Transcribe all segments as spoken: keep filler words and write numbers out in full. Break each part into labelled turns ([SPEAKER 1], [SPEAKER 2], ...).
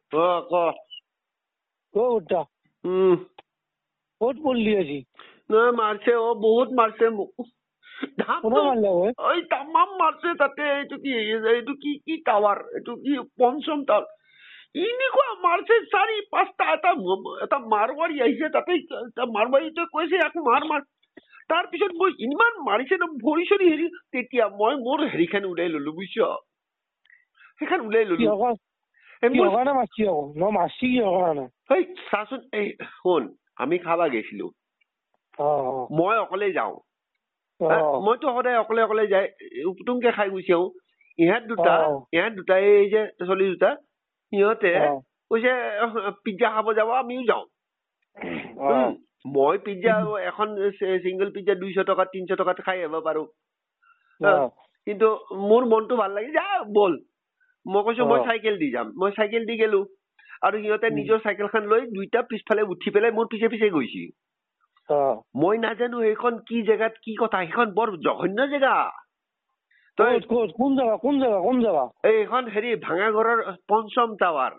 [SPEAKER 1] অ ক
[SPEAKER 2] ও উঠা
[SPEAKER 1] উম
[SPEAKER 2] ক'ত পড়লি আজি
[SPEAKER 1] নহয় মাৰছে অ বহুত মাৰছে মোক
[SPEAKER 2] কোনে মাৰলে ঐ
[SPEAKER 1] ওই তামাম মারছে তাতে এইটো কি এইটো কি কি টাওয়ার এইটো কি পঞ্চম টাওয়ার এনেকুৱা মারছে চাৰি পাঁচটা এটা এটা মারবাৰী আহিছে তাতে মারবাৰীতে কৈছে আকৌ মাৰ মাৰ তাৰপিছত মই ইমান মাৰিছে ন ভৰি চৰি হেৰি তেতিয়া মই মোৰ হেৰিখন উলাই ললো বুজিছ সেইখন উলাই ললো
[SPEAKER 2] কাৰণে মাৰছি আকৌ মই মাৰছি কিহৰ কাৰণে
[SPEAKER 1] এই চাচোন এই শুন আমি খাবা গৈছিলো মই অকলে যাওঁ মইতো সদায় অকলে অকলে যাই উপুটুংকে খাই গুচি আহো ইহঁত দুটা ইহঁত দুটা এই যে চলি দুটা সিহঁতে কৈছে পিজ্জা খাব যাব আমিও যাওঁ মই পিজ্জা এখন চিংগল পিজ্জা দুইশ টকা তিনশ টকাত খাই আহিব পাৰো কিন্তু মোৰ মনটো ভাল লাগি যা বল মই কৈছো মই চাইকেল দি যাম মই চাইকেল দি গেলো আৰু সিহঁতে নিজৰ চাইকেলখন লৈ দুইটা পিছফালে উঠি পেলাই মোৰ পিছে পিছে গৈছি মই নাজানো এইখন কি জেগাত কি কথা সেইখন বৰ জঘন্য জেগা
[SPEAKER 2] কোন জেগা কোন জেগা কোন জেগা
[SPEAKER 1] এইখন হেৰি ভাঙাঘৰৰ পঞ্চম টাৱাৰ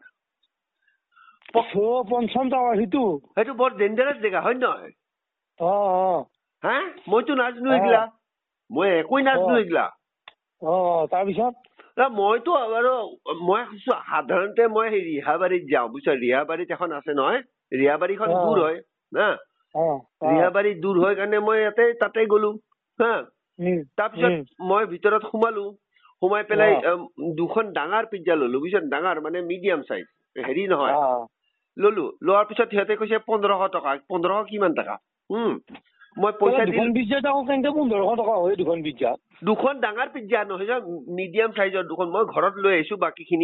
[SPEAKER 2] পঞ্চম টাৱাৰ সেইটো
[SPEAKER 1] সেইটো বৰ ডেঞ্জাৰাছ জেগা হয় নহয়
[SPEAKER 2] অ
[SPEAKER 1] হা মইতো নাজানো এইগিলা মই একোৱেই নাজানো এইগিলা
[SPEAKER 2] অ তাৰপিছত
[SPEAKER 1] মইতো আৰু মই সাধাৰণতে মই ৰিহাবাৰীত যাওঁ বুজিছ ৰিহাবাৰীত এখন আছে নহয় ৰিহাবাৰীখন দূৰ হয় না ৰিহাবাৰী দূৰ হয় কাৰণে মই ইয়াতে তাতে গলো হা তাৰপিছত মই ভিতৰত সোমালো সোমাই পেলাই দুখন ডাঙৰ পিজ্জা ললো বুজিছ ডাঙৰ মানে মিডিয়াম চাইজ হেৰি নহয় ললো লোৱাৰ পিছত সিহঁতে কৈছে পোন্ধৰশ টকা পোন্ধৰশ কিমান টকা উম মই পইচা
[SPEAKER 2] পোন্ধৰশ টকা হয় দুখন পিজ্জা
[SPEAKER 1] দুখন ডাঙৰ পিজ্জা নহয় মিডিয়াম চাইজৰ দুখন মই ঘৰত লৈ আহিছো বাকীখিনি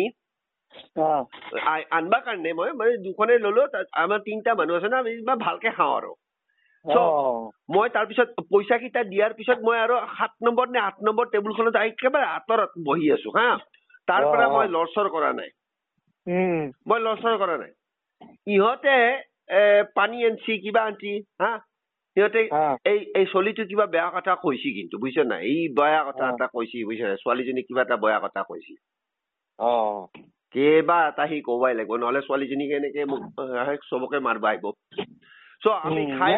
[SPEAKER 1] আনবা কাৰণে মই মানে দুখনে ললো আমাৰ তিনিটা মানুহ আছে না আমি ভালকে খাওঁ আৰু মই তাৰপিছত পইচা কেইটা দিয়াৰ পিছত মই আৰু সাত নম্বৰ নে আঠ নম্বৰ টেবুলখনত একেবাৰে আঁতৰত বহি আছো হা তাৰ পৰা মই লৰচৰ কৰা নাই মই লৰচৰ কৰা নাই ইহঁতে এ পানী আনছি কিবা আনছি হা সিহঁতে এই এই চলিটো কিবা বেয়া কথা কৈছি কিন্তু বুজিছ নাই এই বেয়া কথা এটা কৈছি বুজিছ নাই ছোৱালীজনী কিবা এটা বেয়া কথা কৈছি কেইবা এটা সি কবাই লাগিব নহলে ছোৱালীজনীক এনেকে মোক চবকে মাৰবা আহিব চ আমি খাই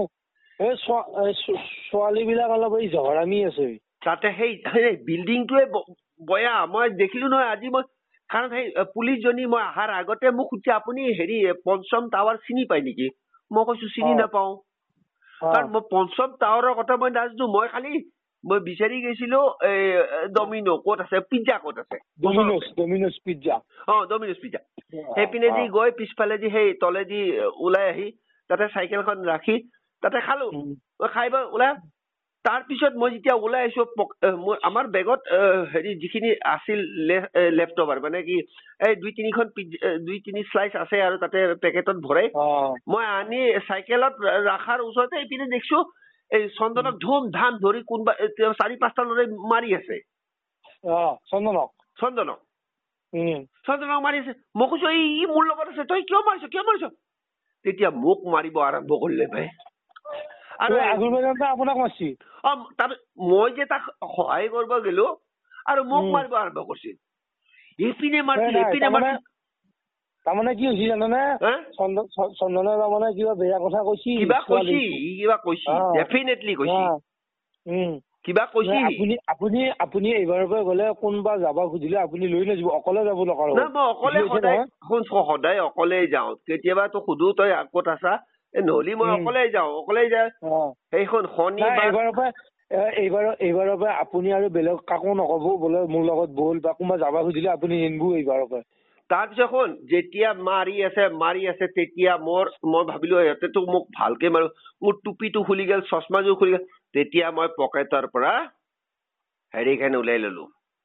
[SPEAKER 2] ছোৱালী বিলাক অলপ এই জহৰামি আছে
[SPEAKER 1] তাতে সেই বিল্ডিংটোৱে বয়া মই দেখিলো নহয় আজি মই কাৰণ সেই পুলিচজনী মই অহাৰ আগতে মোক সুধিছে আপুনি হেৰি পঞ্চম টাৱাৰ চিনি পায় নেকি মই কৈছো চিনি নাপাওঁ কাৰণ মই পঞ্চম টাৱাৰৰ কথা মই নাজানো মই খালি মই বিচাৰি গৈছিলো এই ডমিনো ক'ত আছে পিজ্জা ক'ত আছে
[SPEAKER 2] ডমিনোজ পিজ্জা
[SPEAKER 1] অ ডমিনোজ পিজ্জা সেইপিনেদি গৈ পিছফালেদি সেই তলেদি ওলাই আহি তাতে চাইকেলখন ৰাখি তাতে খালো খাই বৈ ওলাই তাৰপিছত মই যেতিয়া ওলাই আহিছো আমাৰ বেগত হেৰি যিখিনি আছিল লেফ্ট অভাৰ মানে কি এই দুই তিনিখন দুই তিনি শ্লাইচ আছে আৰু তাতে পেকেটত ভৰাই মই আনি চাইকেলত ৰাখাৰ ওচৰতে এইপিনে দেখিছো এই চন্দনক ধুম ধাম ধৰি কোনোবা চাৰি পাঁচটা ল'ৰাই মাৰি আছে
[SPEAKER 2] চন্দনক
[SPEAKER 1] চন্দনক চন্দনক মাৰি আছে মই কৈছো ই মোৰ লগত আছে তই কিয় মাৰিছ কিয় মাৰিছ তেতিয়া মোক মাৰিব আৰম্ভ কৰিলে ভাই
[SPEAKER 2] আপোনাক মাৰছি
[SPEAKER 1] অ তাৰ মই যে তাক সহায় কৰিব গেলো আৰু মোক মাৰিব আৰম্ভ কৰিছিল এইপিনে মাৰছি এইপিনে মাৰছি
[SPEAKER 2] তাৰমানে কি হৈছে জানানে চন্দনে তাৰমানে কিবা বেয়া কথা কৈছি
[SPEAKER 1] কিবা কৈছি কিবা কৈছি ডেফিনেটলি কৈছি কিবা কৈছি
[SPEAKER 2] আপুনি আপুনি আপুনি এইবাৰৰ পৰা গলে কোনোবা যাব খুজিলে আপুনি লৈ নাযাব অকলে যাব নকৰো
[SPEAKER 1] না মই অকলে সদায় সদায় অকলে যাওঁ কেতিয়াবা তো সুধো তই ক'ত আছা নহলি মই অকলে যাওঁ অকলে যায় সেইখন শনিবাৰ
[SPEAKER 2] এইবাৰৰ পৰা এইবাৰ এইবাৰৰ পৰা আপুনি আৰু বেলেগ কাকো নকব বোলে মোৰ লগত বল বা কোনোবা যাব খুজিলে আপুনি নিনবো এইবাৰৰ পৰা
[SPEAKER 1] তাৰপিছত শুন যেতিয়া মাৰি আছে মাৰি আছে তেতিয়া মোৰ মই ভাবিলো সিহঁতেতো মোক ভালকে মাৰো মোৰ টুপিটো খুলি গেল চশমাযোৰ খুলি গেল তেতিয়া মই পকেটৰ পৰা হেৰিখন ওলাই ললো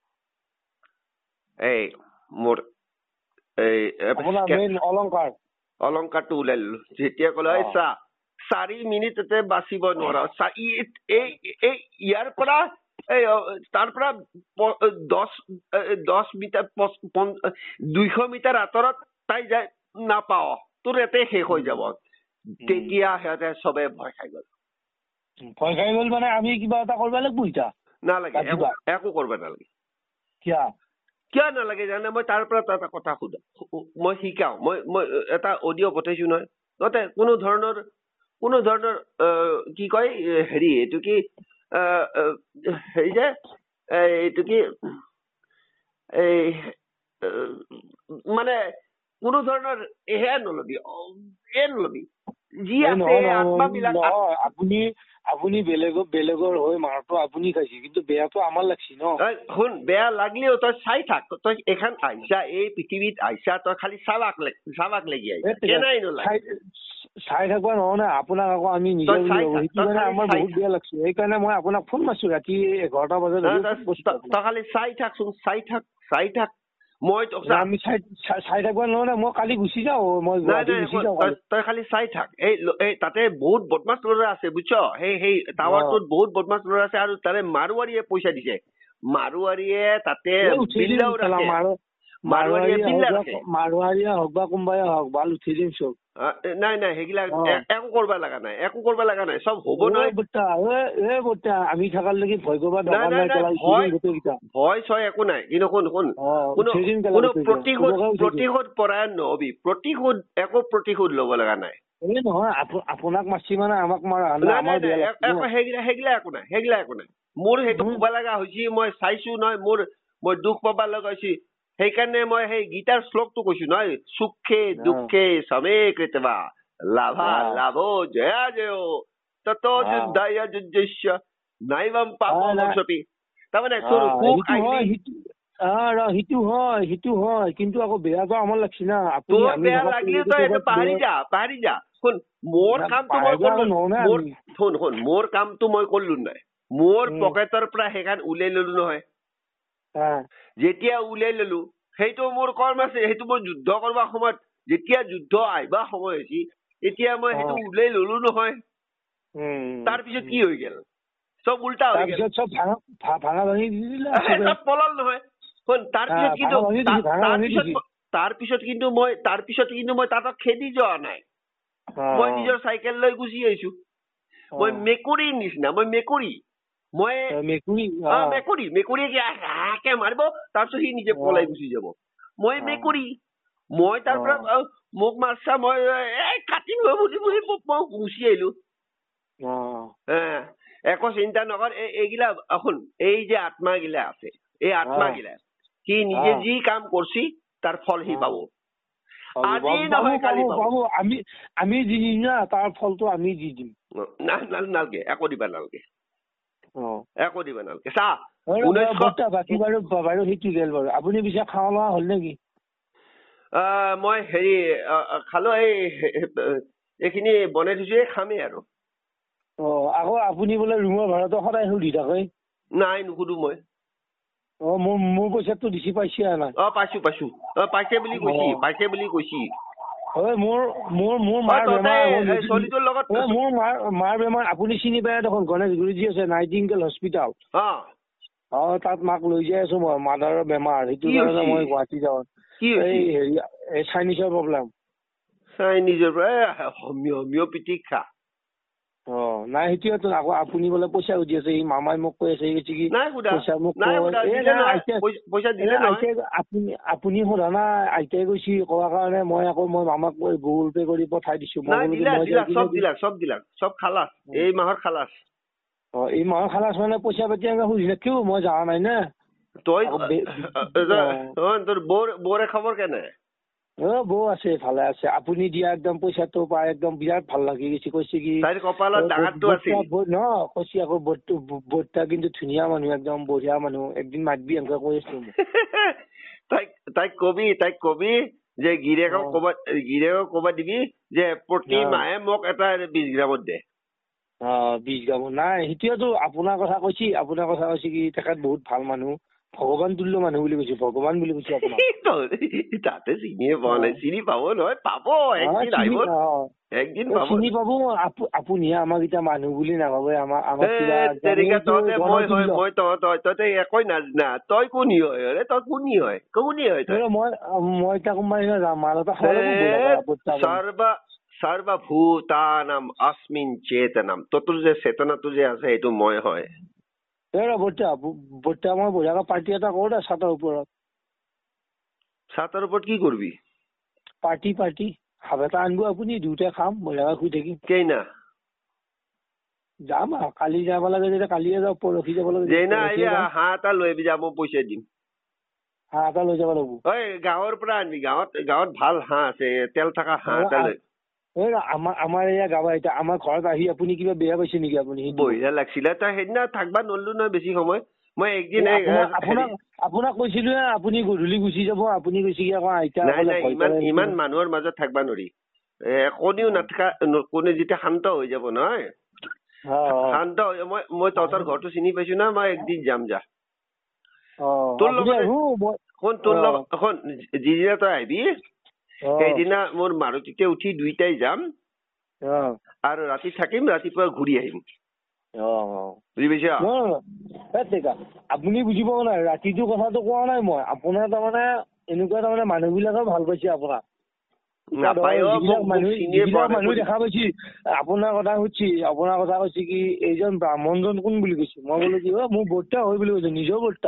[SPEAKER 1] এই মোৰ এই
[SPEAKER 2] অলংকাৰ
[SPEAKER 1] অলংকাৰটো ওলাই ললো যেতিয়া ক'লে চা চাৰি মিনিটতে বাচিব নোৱাৰা এই ইয়াৰ পৰা এই তাৰ পৰা দহ দহ মিটাৰ দুইশ মিটাৰ আঁতৰত তাই যায় নাপাও তোৰ ইয়াতে শেষ হৈ যাব তেতিয়া সিহঁতে চবে ভয় খাই গল
[SPEAKER 2] ভয় খাই গল মানে আমি কিবা এটা কৰিব লাগিব এতিয়া
[SPEAKER 1] নালাগে একো কৰিব নালাগে
[SPEAKER 2] কিয়া
[SPEAKER 1] কিয় নালাগে জানে মই তাৰ পৰা এটা কথা সোধা মই শিকাওঁ মই মই এটা অডিঅ' পঠাইছো নহয় ততে কোনো ধৰণৰ কোনো ধৰণৰ কি কয় হেৰি এইটো কি হেৰি যে এইটো কি এই মানে কোনো ধৰণৰ এহে নলবি এ নলবি যি আছে আত্মাবিলাক
[SPEAKER 2] আপুনি আপুনি বেলেগৰ বেলেগৰ হৈ মাৰটো আপুনি খাইছে কিন্তু বেয়াটো আমাৰ লাগছি ন
[SPEAKER 1] শুন বেয়া লাগলেও তই চাই থাক তই এখন আহিছা এই পৃথিৱীত আহিছা তই খালি চাবাক চাবাক লাগি আহিছা নাই নলাই
[SPEAKER 2] চাই থাকবা নহয় না আপোনাক আকৌ আমি নিজৰ আমাৰ বহুত বেয়া লাগছে সেইকাৰণে মই আপোনাক ফোন মাৰছো ৰাতি এঘাৰটা বজাত
[SPEAKER 1] তই খালি চাই থাকচোন চাই থাক চাই থাক মই
[SPEAKER 2] আমি চাই চাই থাকবা নহয় না মই কালি গুচি যাওঁ মই গুচি যাওঁ
[SPEAKER 1] তই খালি চাই থাক এই তাতে বহুত বদমাছ ল'ৰা আছে বুজিছ সেই সেই টাৱাৰটোত বহুত বদমাছ ল'ৰা আছে আৰু তাৰে মাৰোৱাৰীয়ে পইচা দিছে মাৰোৱাৰীয়ে তাতে
[SPEAKER 2] মাৰোৱাৰীয়ে হওক বা কোনোবাই হওক ভাল উঠি দিম চব
[SPEAKER 1] নাই নাই সেইবিলাক একো কৰবা লগা নাই একো কৰবা লগা নাই চব হ'ব নহয়
[SPEAKER 2] আমি থাকাৰ লাগি ভয় কৰবা
[SPEAKER 1] ভয় ছয় একো নাই কিন্তু শুন শুন কোনো প্ৰতিশোধ প্ৰতিশোধ পৰায়ণ নহবি প্ৰতিশোধ একো প্ৰতিশোধ ল'ব লগা নাই
[SPEAKER 2] এই নহয় আপোনাক মাৰছি মানে আমাক মাৰা
[SPEAKER 1] সেইগিলা সেইগিলা একো নাই সেইগিলা একো নাই মোৰ সেইটো ক'ব লগা হৈছে মই চাইছো নহয় মোৰ মই দুখ পাবা লগা হৈছে সেইকাৰণে মই সেই গীতাৰ শ্লোকটো কৈছো নহয় সুখে দুখে সমে কৃতবা লাভা লাভো জয়া জয় ততো যুদ্ধায় যুদ্ধস্য নাইবম পাপমোক্ষতি তাৰমানে তোৰ সুখ আহিলি
[SPEAKER 2] সিটো হয় সিটো হয় কিন্তু আকৌ বেয়াটো আমাৰ লাগছি না
[SPEAKER 1] তোৰ বেয়া লাগিলেও তই এইটো পাহৰি যা পাহৰি যা শুন মোৰ কামটো মই কৰিলো মোৰ শুন শুন মোৰ কামটো মই কৰিলো নাই মোৰ পকেটৰ পৰা সেইখন উলাই ললো নহয় যেতিয়া উলাই ললো সেইটো মোৰ কৰ্ম আছে সেইটো মই যুদ্ধ কৰবা সময়ত যেতিয়া যুদ্ধ আহিবা সময় হৈছে এতিয়া মই সেইটো উলাই ললো নহয় তাৰপিছত কি হৈ গেল চব উল্টা হৈ গেল
[SPEAKER 2] চব ভাঙা ভাঙি দিলা
[SPEAKER 1] পলাল নহয় শুন তাৰপিছত কিন্তু তাৰপিছত তাৰপিছত কিন্তু মই তাৰপিছত কিন্তু মই তাতক খেদি যোৱা নাই মই নিজৰ চাইকেল লৈ গুচি আহিছো মই মেকুৰীৰ নিচিনা মই মেকুৰী মই
[SPEAKER 2] মেকুৰী
[SPEAKER 1] মেকুৰী মেকুৰীয়ে হাকে মাৰিব তাৰপিছত সি নিজে পলাই গুচি যাব মই মেকুৰী মই তাৰ পৰা মোক মাৰছা মই এই কাটিম বুলি বুলি মই গুচি আহিলো একো চিন্তা নকৰ এইগিলা শুন এই যে আত্মা গিলা আছে এই আত্মা গিলা সি নিজে যি কাম কৰছি তাৰ ফল সি পাব আজি নহয় কালি পাব
[SPEAKER 2] আমি আমি দি দিম না তাৰ ফলটো আমি দি দিম
[SPEAKER 1] নালগে একো দিবা নালগে একো দিবা নালগে চা
[SPEAKER 2] বাকী বাৰু বাৰু সেইটো গেল বাৰু আপুনি পিছে খাৱা লোৱা হ'ল নেকি
[SPEAKER 1] মই হেৰি খালো এই এইখিনি বনাই থৈছো খামেই আৰু
[SPEAKER 2] অ আকৌ আপুনি বোলে ৰুমৰ ভাড়াটো সদায় সুধি থাকে
[SPEAKER 1] নাই নুসুধো মই
[SPEAKER 2] অ মোৰ মোৰ পইচাটো দিছি পাইছে নাই
[SPEAKER 1] অ পাইছো পাইছো অ পাইছে বুলি কৈছি পাইছে বুলি কৈছি
[SPEAKER 2] হয় মোৰ মোৰ মোৰ মাৰ বেমাৰ
[SPEAKER 1] চলিটোৰ লগত
[SPEAKER 2] মোৰ মাৰ মাৰ বেমাৰ আপুনি চিনি পায় দেখোন গণেশগুৰি যি আছে নাইটিংগেল হস্পিটাল
[SPEAKER 1] অ
[SPEAKER 2] অ তাত মাক লৈ যাই আছো মই মাদাৰৰ বেমাৰ সেইটো কাৰণে মই গুৱাহাটী যাওঁ এই হেৰি এই চাইনিজৰ প্ৰব্লেম
[SPEAKER 1] চাইনিজৰ হোমিঅ'পেথিক খা
[SPEAKER 2] অ নাই সেইটোৱেতো আকৌ আপুনি বোলে পইচা সুধি আছে এই মামাই মোক কৈ আছে কি
[SPEAKER 1] পইচা মোক
[SPEAKER 2] আপুনি আপুনি সোধা নাই আইতাই কৈছি কোৱাৰ কাৰণে মই আকৌ মই মামাক গুগল পে কৰি পঠাই দিছো
[SPEAKER 1] চব দিলাক চব দিলাক চব খালাচ এই মাহৰ খালাচ
[SPEAKER 2] অ এই মাহৰ খালাচ মানে পইচা পাতি এনেকে সুধিলে কিয় মই যোৱা নাই না
[SPEAKER 1] তই তোৰ বৰ বৰে খবৰ কেনে
[SPEAKER 2] অ বৌ আছে ভালে আছে আপুনি দিয়া একদম পইচাটো পাই একদম বিৰাট ভাল লাগি গৈছে কৈছে কি
[SPEAKER 1] তাইৰ কপালত ডাঙৰটো আছিল
[SPEAKER 2] ন কৈছে আকৌ বৰ্তা কিন্তু ধুনীয়া মানুহ একদম বঢ়িয়া মানুহ একদিন মাতবি এনেকে কৈ আছো
[SPEAKER 1] তাইক তাইক কবি তাইক কবি যে গিৰেকক কবাত গিৰেকক কবাত দিবি যে প্ৰতি মাহে মোক এটা বিশ গ্ৰামত দে
[SPEAKER 2] অ বিশ গ্ৰামত নাই সেইটোৱেতো আপোনাৰ কথা কৈছি আপোনাৰ কথা কৈছে কি তেখেত বহুত ভাল মানুহ ভগৱান তুল্য মানুহ বুলি কৈছে ভগৱান বুলি কৈছে আপোনাক
[SPEAKER 1] তাতে চিনিয়ে পোৱা নাই চিনি পাব নহয় পাব একদিন আহিব একদিন পাব
[SPEAKER 2] চিনি পাব আপুনি আমাক এতিয়া মানুহ বুলি নাভাবে আমাৰ আমাক
[SPEAKER 1] মই হয় মই তই তই একোই নাজানা তই কোনি হয় তই কোনি হয় কোনি হয়
[SPEAKER 2] মই মই এতিয়া কোনোবাই মাজতে
[SPEAKER 1] সৰ্ব সৰ্বভূতানাম अस्मिन् চেতনম তোৰ যে চেতনাটো যে আছে সেইটো মই হয়
[SPEAKER 2] বৰ্তা বৰ্তা মই বঢ়িয়াকৈ পাৰ্টি এটা কৰো দে ছাতৰ ওপৰত
[SPEAKER 1] ছাতৰ ওপৰত কি কৰিবি?
[SPEAKER 2] পাৰ্টি পাৰ্টি হাব এটা আনিব আপুনি, দুটাই খাম, মজাকে শুই থাকিম।
[SPEAKER 1] কেইনা?
[SPEAKER 2] যাম আৰু কালি যাব লাগে যেতিয়া কালিয়ে যাওঁ, পৰহি যাব লাগে।
[SPEAKER 1] যেইনা আহিবি হাঁহ এটা লৈ আহিবি, যা মই পইচা দিম।
[SPEAKER 2] হাঁহ এটা লৈ যাব লাগিব।
[SPEAKER 1] ঐ গাঁৱৰ পৰা আনিবি, গাঁৱত গাঁৱত ভাল হাঁহ আছে, তেল থকা হাঁহ এটা লৈ।
[SPEAKER 2] আমাৰ আমাৰ এয়া গাঁৱৰ এতিয়া আমাৰ ঘৰত আহি আপুনি কিবা বেয়া পাইছে নেকি? আপুনি
[SPEAKER 1] বঢ়িয়া লাগিছিলে। তই সেইদিনা থাকবা নললো নহয় বেছি সময়। মই একদিন
[SPEAKER 2] আপোনাক আপোনাক কৈছিলো আপুনি গধূলি গুচি যাব, আপুনি কৈছে কি আকৌ আইতা
[SPEAKER 1] ইমান ইমান মানুহৰ মাজত থাকবা নোৱাৰি। এ কোনেও নাথাকা, কোনে যেতিয়া শান্ত হৈ যাব নহয়, শান্ত হৈ মই মই তহঁতৰ ঘৰটো চিনি পাইছো না, মই একদিন যাম যা। তোৰ লগত শুন, তোৰ লগত শুন, যিদিনা তই আহিবি সেইদিনা মোৰ মাৰুতিতে উঠি দুইটাই যাম আৰু ৰাতি থাকিম, ৰাতিপুৱা ঘূৰি আহিম। বুজি পাইছা?
[SPEAKER 2] আপুনি বুজি পোৱা নাই, ৰাতিটো কথাটো কোৱা নাই মই। আপোনাৰ তাৰমানে এনেকুৱা তাৰমানে মানুহ বিলাকে ভাল পাইছে আপোনাক, মানুহ দেখা পাইছি। আপোনাৰ কথা সুধছি, আপোনাৰ কথা কৈছে কি এইজন ব্ৰাহ্মণজন কোন বুলি কৈছে। মই বোলো কি হয় মোৰ বৰ্তা হয় বুলি কৈছে, নিজৰ বৰ্তা।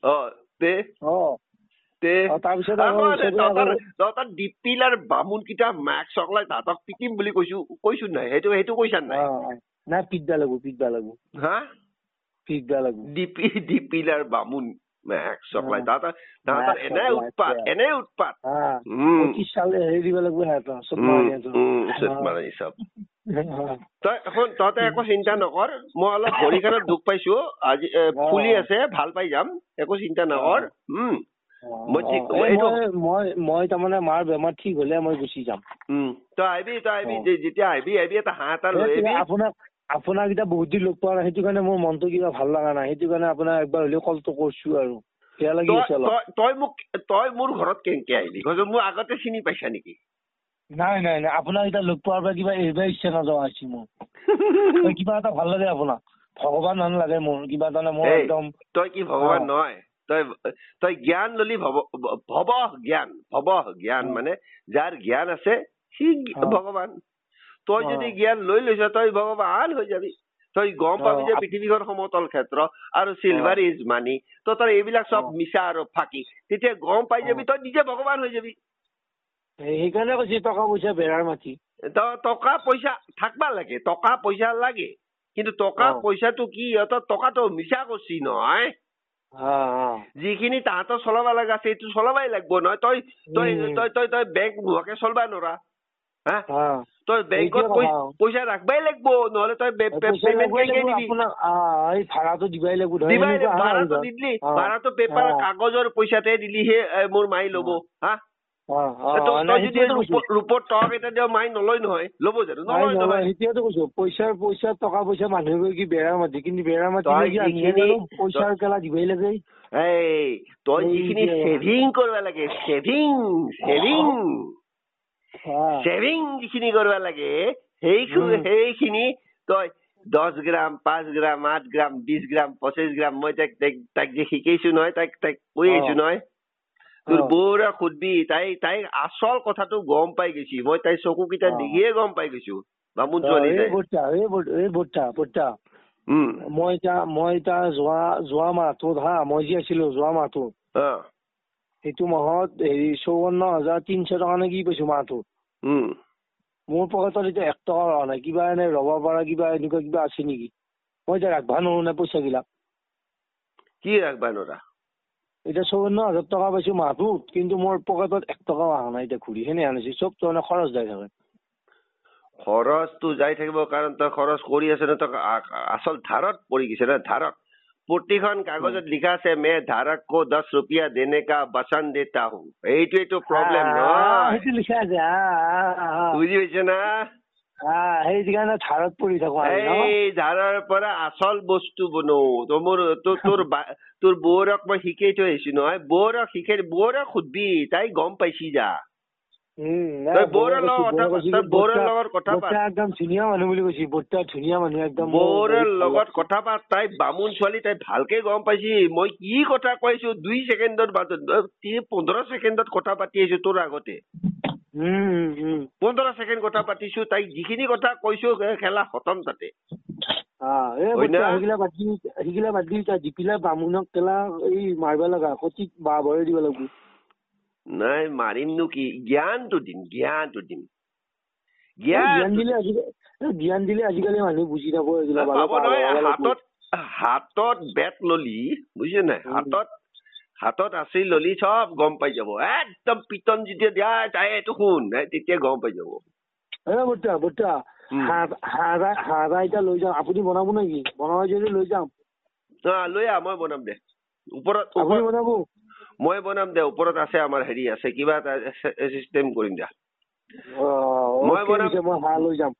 [SPEAKER 2] তাৰপিছত
[SPEAKER 1] ডিপিলাৰ বামুণ কেইটা মাক চকলাই তাহাঁতক পিটিম বুলি কৈছো, কৈছো নাই? সেইটো সেইটো কৈছা নাই?
[SPEAKER 2] নাই পিটবা লাগব, পিটবা লাগব। হা পিটবা লাগব।
[SPEAKER 1] ডিপি ডিপিলাৰ বামুণ মাক চকলাই তাহাঁতৰ তাহাঁতৰ এনে উৎপাত, এনে উৎপাত।
[SPEAKER 2] পঁচিছ চাল হেৰি দিব লাগব সিহঁতৰ চব মাৰি
[SPEAKER 1] চব। তই শুন, তহঁতে একো চিন্তা নকৰ, মই অলপ ভৰিখনত দুখ পাইছো আজি, ফুলি আছে, ভাল পাই যাম, একো চিন্তা নকৰ। উম
[SPEAKER 2] মই মই তাৰমানে মাৰ বেমাৰ ঠিক হলে মই গুচি যাম।
[SPEAKER 1] তই আহিবি, তই আহিবি, যেতিয়া আহিবি আহিবি এটা হাঁহ এটা লৈ আহিবি।
[SPEAKER 2] আপোনাক আপোনাক এতিয়া বহুত দিন লগ পোৱা নাই, সেইটো কাৰণে মোৰ মনটো কিবা ভাল লগা নাই, সেইটো কাৰণে আপোনাক একবাৰ হলেও কলটো কৰিছো আৰু।
[SPEAKER 1] তই মোক তই মোৰ ঘৰত কেনেকে আহিবি? মোৰ আগতে চিনি পাইছা নেকি?
[SPEAKER 2] নাই নাই নাই, আপোনাক এতিয়া লগ পোৱাৰ পৰা কিবা এৰিব ইচ্ছা নোযোৱা হৈছে মোৰ। কিবা এটা ভাল লাগে আপোনাক, ভগৱান হেন লাগে মোৰ কিবা এটা। মোৰ একদম
[SPEAKER 1] তই কি ভগৱান নহয়, তই তই জ্ঞান ললি, ভৱ ভৱ জ্ঞান, ভৱ জ্ঞান মানে যাৰ জ্ঞান আছে সি ভগৱান। তই যদি জ্ঞান লৈ লৈছ তই ভগৱান হৈ যাবি। তই গম পাবি যে পৃথিৱীখন সমতল ক্ষেত্ৰ আৰু চিলভাৰ ইজ মানি, তই তই এইবিলাক চব মিছা আৰু ফাঁকি, তেতিয়া গম পাই যাবি, তই নিজে ভগৱান হৈ যাবি।
[SPEAKER 2] সেইকাৰণে কৈছি টকা পইচা বেৰাৰ মাটি।
[SPEAKER 1] টকা পইচা থাকবা লাগে, টকা পইচা লাগে, কিন্তু টকা পইচাটো কি, সিহঁতৰ টকাটো মিছা কৰছি নহয়। যিখিনি তাহাঁতৰ চলাব লগা আছে সেইটো চলাবাই লাগব নহয়। তই তই তই তই তই বেংক নোহোৱাকে চলবা নোৱাৰা। হা তই বেংকত পইচা ৰাখবাই লাগব, নহলে তই পেমেন্ট কেনেকে দিবি?
[SPEAKER 2] ভাড়াটো দিবাই লাগব।
[SPEAKER 1] দিবাই লাগব, ভাড়াটো নিদিলি, ভাড়াটো পেপাৰ কাগজৰ পইচাতে দিলিহে মোৰ মাই ল'ব। হা তই যদি ৰূপত টকা কেইটা দিয় মাই নলয় নহয়, ল'ব জানো? নলয় নহয়।
[SPEAKER 2] সেইটোৱেতো কৈছো, পইচাৰ পইচা টকা পইচা মানুহে কি বেৰা মাটি, কিন্তু বেৰা মাটি পইচাৰ কেলা দিবাই লাগে।
[SPEAKER 1] এই তই যিখিনি ছেভিং কৰিব লাগে, ছেভিং ছেভিং ছেভিং যিখিনি কৰিব লাগে, সেই সেইখিনি তই দহ গ্ৰাম, পাঁচ গ্ৰাম, আঠ গ্ৰাম, বিশ গ্ৰাম, পঁচিশ গ্ৰাম, মই তাইক তাইক তাইক যে শিকাইছো নহয়, তাইক তাইক কৈ আহিছো নহয়। তোৰ বৌৰা সুধবি, তাই তাই আচল কথাটো গম পাই গৈছি। মই তাই চকু কেইটা দেখিয়ে গম পাই গৈছো বামুণ ছোৱালী।
[SPEAKER 2] মই এতিয়া মই এতিয়া যোৱা যোৱা মাহটোত হা, মই যি আছিলো যোৱা মাহটোত, সেইটো মাহত হেৰি চৌৱন্ন হাজাৰ তিনশ টকা নে কি পাইছো মাহটোত। মোৰ পকেটত এতিয়া এক টকা হোৱা নাই। কিবা এনে ৰব পৰা কিবা এনেকুৱা কিবা আছে নেকি? মই এতিয়া ৰাখবা নোৱাৰো না পইচা বিলাক।
[SPEAKER 1] কি ৰাখবা নোৱাৰা?
[SPEAKER 2] এতিয়া চৌৱন্ন হাজাৰ টকা পাইছো মাহটোত, কিন্তু মোৰ পকেটত এক টকা অহা নাই। এতিয়া ঘূৰি সেনে আনিছে চব, তাৰমানে খৰচ যাই থাকে।
[SPEAKER 1] খৰচটো যাই থাকিব, কাৰণ তই খৰচ কৰি আছ ন, তই আচল ধাৰত পৰি গৈছে না, ধাৰত। প্ৰতিখন কাগজত লিখা আছে মে ধাৰক কো দহ रुपया देने का वचन देता हूँ। এইটোৱেটো প্ৰব্লেম নহয়,
[SPEAKER 2] সেইটো লিখা আছে।
[SPEAKER 1] বুজি পাইছ না?
[SPEAKER 2] সেই কাৰণে ধাৰত পৰি থাকো।
[SPEAKER 1] এই ধাৰৰ পৰা আচল বস্তু বনো। মোৰ তোৰ তোৰ বৌৰক মই শিকাই থৈ আহিছো নহয়, বৌৰক শিকাই, বৌৰক সুধবি, তাই গম পাইছি যা। বৌৰৰ লগত কথা পাত,
[SPEAKER 2] একদম ধুনীয়া মানুহ বুলি কৈছি, বৌৰ ধুনীয়া মানুহ একদম।
[SPEAKER 1] বৌৰৰ লগত কথা পাত, তাই বামুণ ছোৱালী, তাই ভালকে গম পাইছি মই কি কথা কৈছো। দুই ছেকেণ্ডৰ পোন্ধৰ ছেকেণ্ডত কথা পাতি আহিছো তোৰ আগতে। পোন্ধৰ ছেকেণ্ড কথা পাতিছো, তাইক যিখিনি কথা কৈছো খেলা খতম তাতে।
[SPEAKER 2] বামুণক কেলা এই মাৰিব লগা, সঠিক বাহ ভৰাই দিব লাগিব।
[SPEAKER 1] নাই মাৰিমনো কি, জ্ঞানটো দিম, জ্ঞানটো দিম।
[SPEAKER 2] জ্ঞান দিলে জ্ঞান দিলে আজিকালি মানুহ বুজি নাপায়।
[SPEAKER 1] হাতত হাতত বেট ললি, বুজিছে নাই, হাতত হাতত আছে ললি চব গম পাই যাব। একদম পিটন যেতিয়া দিয়া যায় এইটো শুন, তেতিয়া গম পাই যাব।
[SPEAKER 2] বৰ্তা বৰ্তা হাৰা এতিয়া লৈ যাম, আপুনি বনাব নেকি? বনাব যদি লৈ যাম।
[SPEAKER 1] লৈ আহ, মই বনাম দে। ওপৰত
[SPEAKER 2] বনাব,
[SPEAKER 1] মই বনাম দে। ওপৰত আছে আমাৰ হেৰি আছে, কিবা এটা চিষ্টেম কৰিম দে।
[SPEAKER 2] মই বনাম, মই হাঁহ লৈ যাম।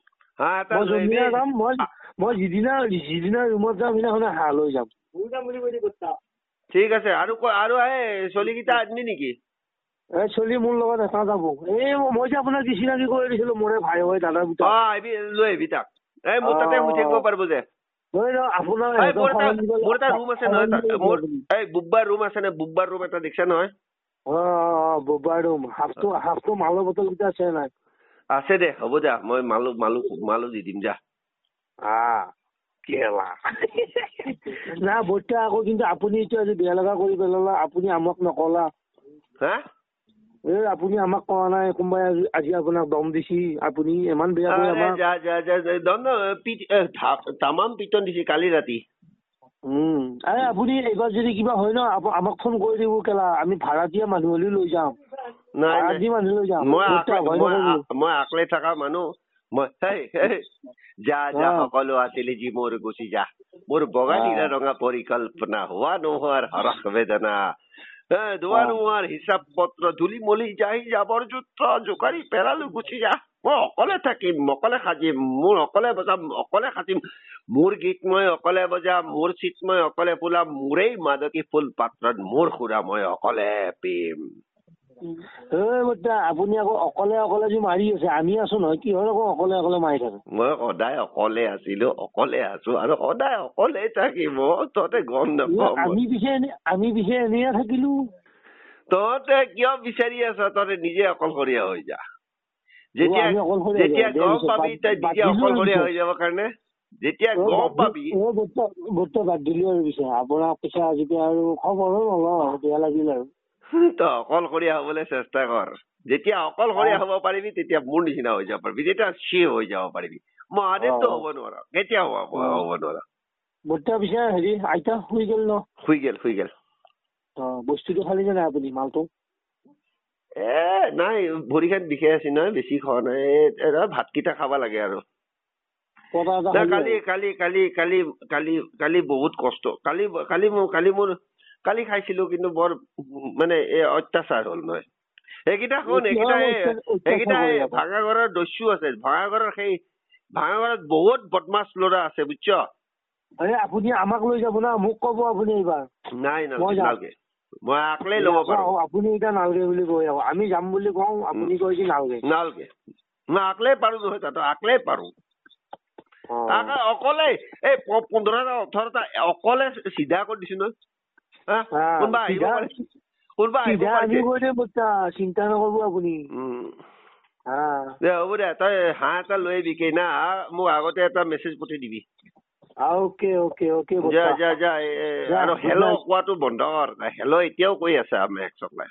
[SPEAKER 2] মই যিদিনা যিদিনা ৰুমত যাম সেইদিনাখনে হাঁহ লৈ যাম।
[SPEAKER 1] ঠিক আছে। আৰু আৰু এই চলিকেইটা আনিলি নেকি?
[SPEAKER 2] এই চলি মোৰ লগত এটা যাব। এই মই যে আপোনাক চিনাকি কৰি দিছিলো, মোৰে ভাই হয়, দাদাৰ ভিতৰত।
[SPEAKER 1] অ আহিবি, লৈ আহিবি তাক। এই মোৰ তাতে শুই থাকিব পাৰিব যে।
[SPEAKER 2] আপোনাৰ
[SPEAKER 1] মোৰ এটা ৰুম আছে নহয়, মোৰ এই বুব্বাৰ ৰুম আছে নে? বুব্বাৰ ৰুম এটা দেখিছা নহয়?
[SPEAKER 2] অ বুব্বাৰ ৰুম। হাফটো হাফটো মালৰ বটল কেইটা আছে নাই?
[SPEAKER 1] আছে দে, হ'ব দে। মই মালো মালো মালো দি দিম যা।
[SPEAKER 2] না বৰ্তা, আকৌ কিন্তু আপুনি এতিয়া আজি বেয়া লগা কৰি পেলালা। আপুনি আমাক নকলা।
[SPEAKER 1] হা?
[SPEAKER 2] এ আপুনি আমাক কোৱা নাই, কোনোবাই আজি আপোনাক দম দিছি, আপুনি ইমান বেয়া কৰি আমাক।
[SPEAKER 1] তামাম পিটন দিছি কালি ৰাতি।
[SPEAKER 2] উম আৰে আপুনি এইবাৰ যদি কিবা হয় ন, আমাক ফোন কৰি দিব কেলা। আমি ভাড়া দিয়া মানুহ হ'লে লৈ যাম।
[SPEAKER 1] নাই মই আকলে থকা মানুহ। মই যা যা সকলো আছিলে যি মোৰ গুচি যা। মোৰ বগা নীলা ৰঙা পৰিকল্পনা, হোৱা নোহোৱাৰ হৰস বেদনা, ধোৱা নোহোৱাৰ হিচাপ পত্ৰ, ধূলি মলি যাই জাবৰ জোথৰ জোকাৰি পেলালো, গুচি যা। মই অকলে থাকিম, অকলে সাজিম, মোৰ অকলে বজাম, অকলে সাজিম, মোৰ গীত মই অকলে বজাম, মোৰ চিট মই অকলে ফুলাম, মোৰেই মাদকী ফুল পাত্ৰত মোৰ সুৰা মই অকলে পিম।
[SPEAKER 2] আপুনি আকৌ অকলে অকলে যে মাৰি আছে, আমি আছো নহয়, কিহৰ আকৌ অকলে অকলে মাৰি থাকে?
[SPEAKER 1] মই সদায় অকলে আছিলো, অকলে আছো আৰু সদায় অকলে থাকিম। তহঁতে গম নাপাওঁ।
[SPEAKER 2] আমি পিছে আমি পিছে এনেয়ে থাকিলো।
[SPEAKER 1] তহঁতে কিয় বিচাৰি আছ? তহঁতে নিজে অকলশৰীয়া হৈ যা। যেতিয়া যেতিয়া গম পাবি তই নিজে অকলশৰীয়া হৈ যাব কাৰণে, যেতিয়া গম পাবি
[SPEAKER 2] গোটেই বাদ দিলো আৰু পিছে আপোনাৰ পিছে আজি আৰু খবৰো নলওঁ, বেয়া লাগিল আৰু।
[SPEAKER 1] তই অকলশৰীয়া হবলৈ চেষ্টা কৰ। যেতিয়া অকলশৰীয়া হব পাৰিবি তেতিয়া মোৰ নিচিনা হৈ যাব পাৰিবি, তেতিয়া শিৱ হৈ যাব পাৰিবি। মহাদেৱটো হব নোৱাৰ, কেতিয়াও হব নোৱাৰ।
[SPEAKER 2] বৰ্তা পিছে হেৰি আইতা শুই গেল ন?
[SPEAKER 1] শুই গেল শুই গেল।
[SPEAKER 2] অ বস্তুটো খালি নে নাই আপুনি মালটো?
[SPEAKER 1] এ নাই, ভৰিখন বিষাই আছে নহয়, বেছি খোৱা নাই। ভাতকেইটা খাব লাগে আৰু। কালি কালি কালি কালি কালি কালি বহুত কষ্ট। কালি কালি মোৰ কালি মোৰ কালি খাইছিলো, কিন্তু বৰ মানে এই অত্যাচাৰ হ'ল নহয়। সেইকেইটা শুন, সেইকেইটা সেইকেইটা ভাঙা ঘৰৰ দস্যু আছে। ভাঙা ঘৰৰ সেই ভাঙা ঘৰত বহুত বদমাছ ল'ৰা আছে, বুজছ?
[SPEAKER 2] আপুনি আমাক লৈ যাব না, মোক কব আপুনি এইবাৰ।
[SPEAKER 1] নাই নালাগে, মই আকলে ল'ব পাৰো।
[SPEAKER 2] আপুনি এতিয়া নালগে বুলি কৈ আহো, আমি যাম বুলি কওঁ, আপুনি কয় কি নালগে।
[SPEAKER 1] নালগে, মই আকলে পাৰো নহয়, তাতো আকলে পাৰো। অকলে এই পোন্ধৰটা ওঠৰটা অকলে চিধা কৰি দিছো নহয়। কোনোবা আহিব পাৰে, কোনোবা আহিব পাৰে,
[SPEAKER 2] চিন্তা নকৰিব আপুনি।
[SPEAKER 1] দে হ'ব দে, তই হাঁহ এটা লৈ আহিবি না। মোক আগতে এটা মেছেজ পঠাই দিবি।
[SPEAKER 2] অকে অকে অকে
[SPEAKER 1] যা যা যা। আৰু হেল্ল' কোৱাটো বন্ধ কৰ। হেল্ল' এতিয়াও কৈ আছে আমি এক চকলাই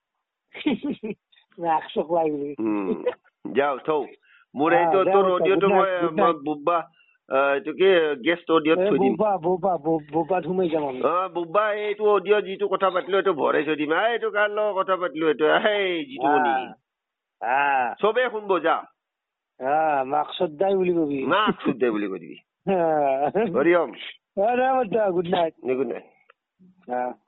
[SPEAKER 1] যাও থৌ। মোৰ এইটো তোৰ অডিঅ'টো মই বুব্বা এইটো কি গেষ্ট অডিঅ'ত থৈ দিম। অ বুব্বা এইটো অডিঅ' যিটো কথা পাতিলো এইটো ভৰাই থৈ দিম। এইটো কাৰ লগত কথা পাতিলো, এইটো সেই যিটো শুনি চবে শুনব। যা
[SPEAKER 2] মাক শ্ৰদ্ধাই বুলি কবি,
[SPEAKER 1] মাক শ্ৰদ্ধাই বুলি কৈ দিবি। Hari Om.
[SPEAKER 2] Good night.
[SPEAKER 1] Good night.